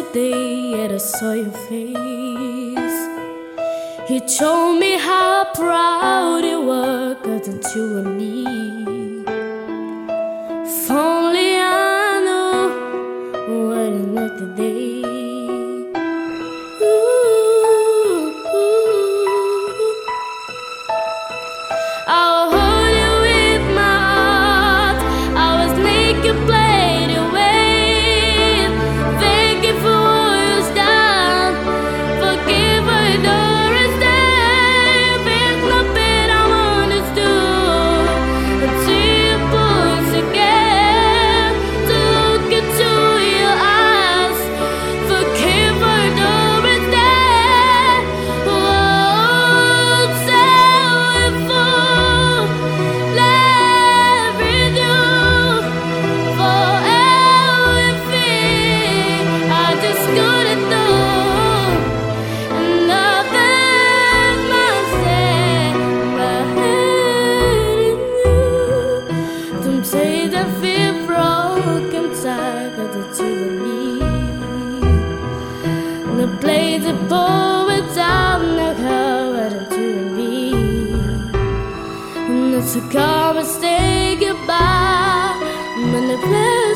day that I saw your face. He told me how proud you were, 'cause it's you and me. If only I knew what it meant today. I'll hold you with my heart. I was naked, played away. Thank you for all you've done. Forgive what you don't understand. There's nothing I wanna do until you put again to look into your eyes. Forgive what you don't understand. Won't say if say that feel broken inside, 'cause it's you and me. The blades are pouring down the cover, it's you and me. And it's a come and say goodbye when the